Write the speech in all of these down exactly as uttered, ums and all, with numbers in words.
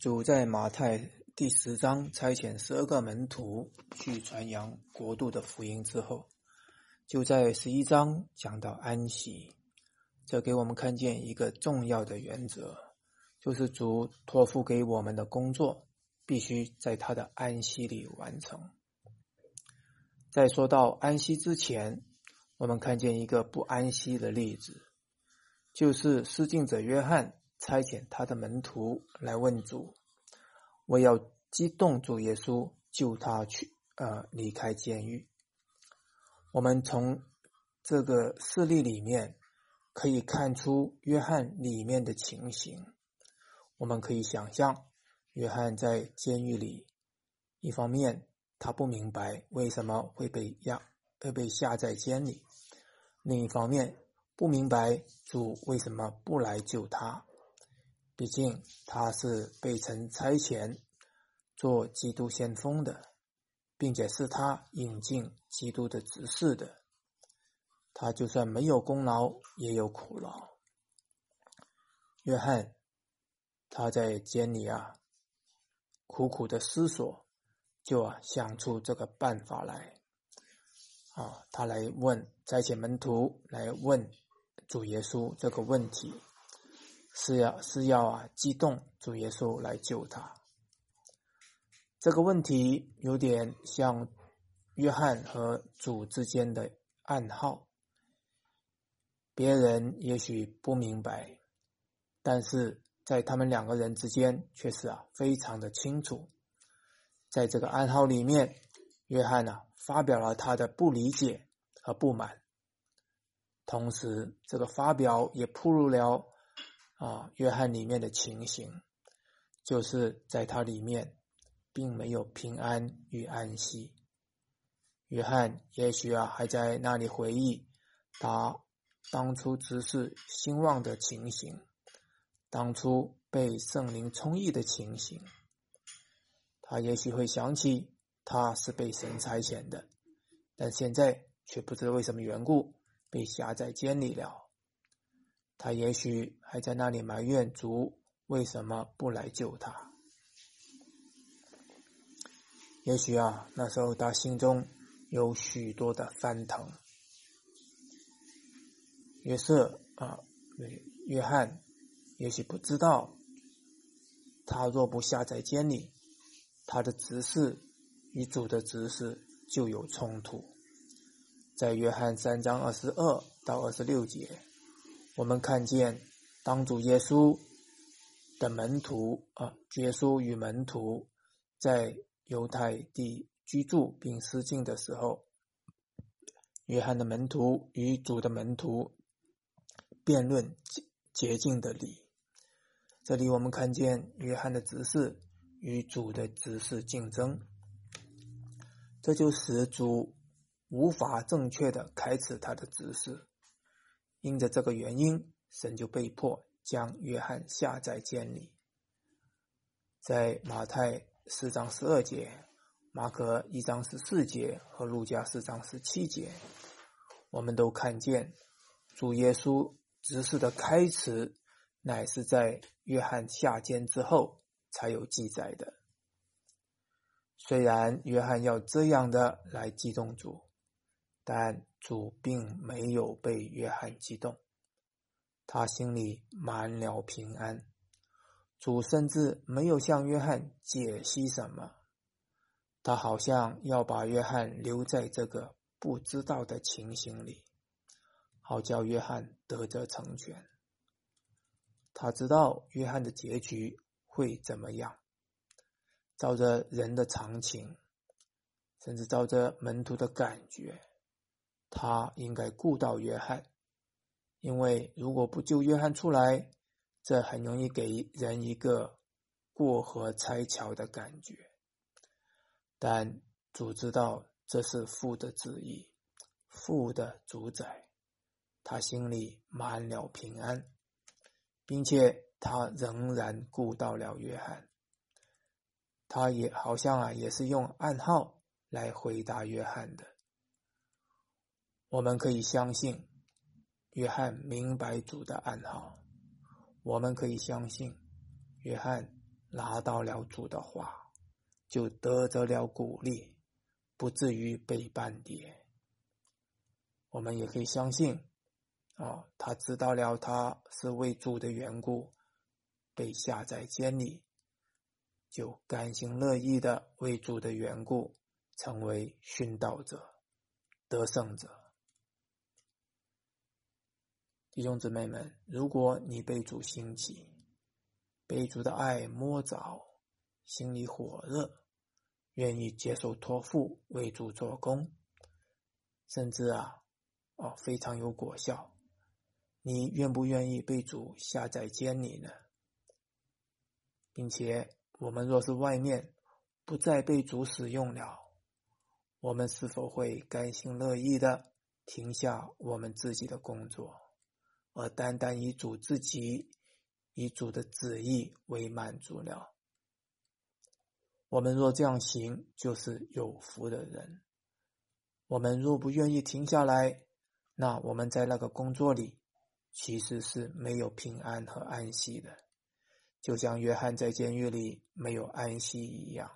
主在马太第十章差遣十二个门徒去传扬国度的福音之后，就在十一章讲到安息。这给我们看见一个重要的原则，就是主托付给我们的工作必须在他的安息里完成。在说到安息之前，我们看见一个不安息的例子，就是施浸者约翰差遣他的门徒来问主，我要激动主耶稣救他去呃离开监狱。我们从这个事例里面可以看出约翰里面的情形。我们可以想象约翰在监狱里，一方面他不明白为什么会被压会被下在监里，另一方面不明白主为什么不来救他，毕竟他是被曾差遣做基督先锋的，并且是他引进基督的执事的，他就算没有功劳也有苦劳。约翰他在监里啊苦苦的思索，就啊想出这个办法来啊，他来问差遣门徒来问主耶稣这个问题，是要是要啊激动主耶稣来救他。这个问题有点像约翰和主之间的暗号，别人也许不明白，但是在他们两个人之间却是啊非常的清楚。在这个暗号里面，约翰啊发表了他的不理解和不满，同时这个发表也暴露了啊约翰里面的情形，就是在他里面并没有平安与安息。约翰也许啊还在那里回忆他当初执事兴旺的情形，当初被圣灵充溢的情形，他也许会想起他是被神差遣的，但现在却不知为什么缘故被下在监里了。他也许还在那里埋怨主为什么不来救他。也许啊那时候他心中有许多的翻腾。约瑟啊约翰也许不知道，他若不下在监里，他的执事与主的执事就有冲突。在约翰三章二十二到二十六节，我们看见当主耶稣的门徒啊，耶稣与门徒在犹太地居住并施浸的时候，约翰的门徒与主的门徒辩论洁净的理。这里我们看见约翰的执事与主的执事竞争，这就使主无法正确的开始他的执事。因着这个原因，神就被迫将约翰下在监里。在马太四章十二节、马可一章十四节和路加四章十七节，我们都看见主耶稣执事的开始乃是在约翰下监之后才有记载的。虽然约翰要这样的来激动主，但主并没有被约翰激动，他心里满了平安。主甚至没有向约翰解析什么，他好像要把约翰留在这个不知道的情形里，好叫约翰得着成全。他知道约翰的结局会怎么样，照着人的常情，甚至照着门徒的感觉，他应该顾到约翰，因为如果不救约翰出来，这很容易给人一个过河拆桥的感觉。但主知道这是父的旨意，父的主宰，他心里满了平安，并且他仍然顾到了约翰。他也好像啊也是用暗号来回答约翰的。我们可以相信约翰明白主的暗号，我们可以相信约翰拿到了主的话，就得着了鼓励，不至于被绊跌。我们也可以相信哦，他知道了他是为主的缘故被下在监里，就甘心乐意的为主的缘故成为殉道者、得胜者。弟兄姊妹们，如果你被主兴起，被主的爱摸着，心里火热，愿意接受托付，为主做工，甚至啊，哦，非常有果效，你愿不愿意被主下在监里呢？并且我们若是外面不再被主使用了，我们是否会甘心乐意的停下我们自己的工作，而单单以主自己、以主的旨意为满足了？我们若这样行，就是有福的人。我们若不愿意停下来，那我们在那个工作里其实是没有平安和安息的，就像约翰在监狱里没有安息一样。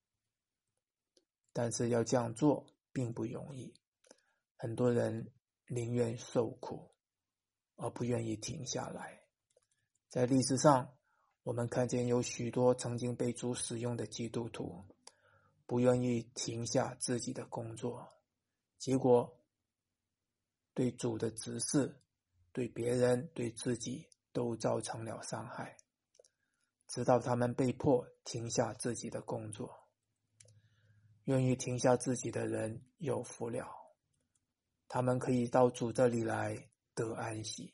但是要这样做并不容易，很多人宁愿受苦而不愿意停下来。在历史上，我们看见有许多曾经被主使用的基督徒不愿意停下自己的工作，结果对主的指示、对别人、对自己都造成了伤害，直到他们被迫停下自己的工作。愿意停下自己的人有福了，他们可以到主这里来得安息。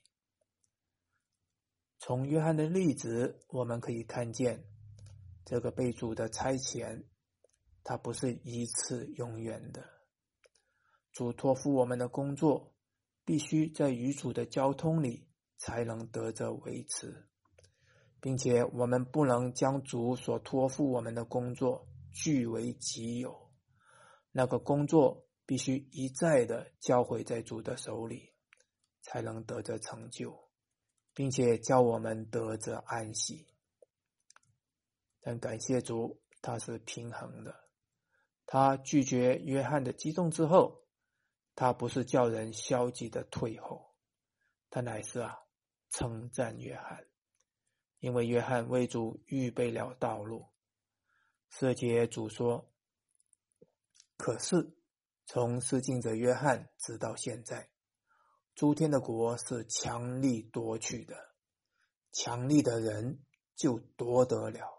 从约翰的例子，我们可以看见这个被主的差遣，它不是一次永远的。主托付我们的工作，必须在与主的交通里才能得着维持，并且我们不能将主所托付我们的工作据为己有，那个工作必须一再的交回在主的手里，才能得着成就，并且叫我们得着安息。但感谢主，他是平衡的。他拒绝约翰的激动之后，他不是叫人消极的退后，他乃是啊称赞约翰，因为约翰为主预备了道路。十节主说，可是从施浸者约翰直到现在，诸天的国是强力夺取的，强力的人就夺得了。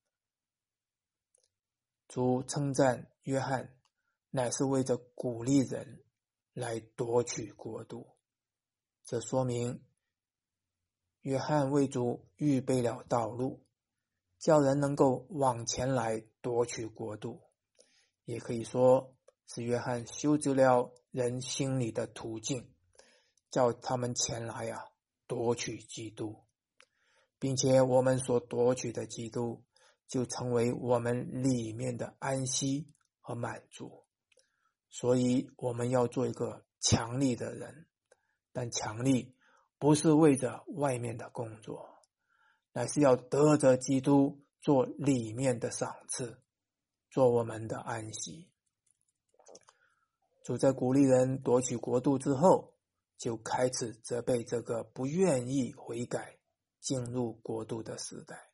主称赞约翰，乃是为着鼓励人来夺取国度。这说明约翰为主预备了道路，叫人能够往前来夺取国度，也可以说是约翰修直了人心里的途径，叫他们前来啊夺取基督，并且我们所夺取的基督就成为我们里面的安息和满足。所以我们要做一个强力的人，但强力不是为着外面的工作，乃是要得着基督做里面的赏赐，做我们的安息。主在鼓励人夺取国度之后，就开始责备这个不愿意悔改进入国度的时代。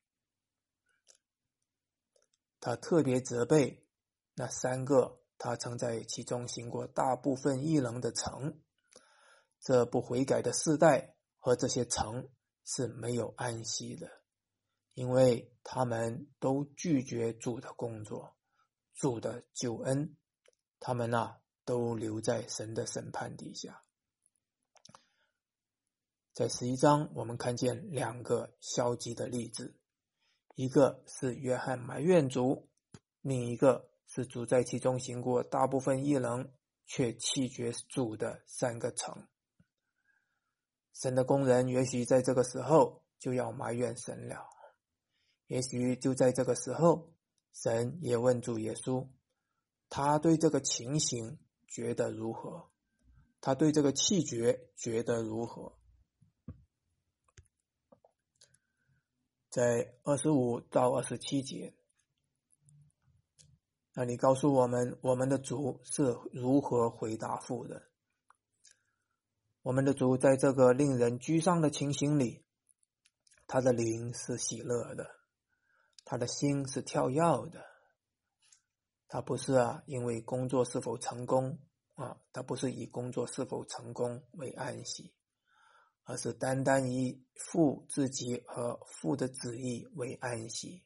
他特别责备那三个他曾在其中行过大部分异能的城，这不悔改的世代和这些城是没有安息的，因为他们都拒绝主的工作、主的救恩，他们啊都留在神的审判底下。在十一章我们看见两个消极的例子，一个是约翰埋怨主，另一个是主在其中行过大部分异能却弃绝主的三个城。神的工人也许在这个时候就要埋怨神了，也许就在这个时候，神也问主耶稣，他对这个情形觉得如何？他对这个弃绝觉得如何？ 在二十五到二十七节，那里告诉我们我们的主是如何回答父的。我们的主在这个令人沮丧的情形里，他的灵是喜乐的，他的心是跳跃的。他不是啊，因为工作是否成功啊，他不是以工作是否成功为安息，而是单单以父自己和父的旨意为安息。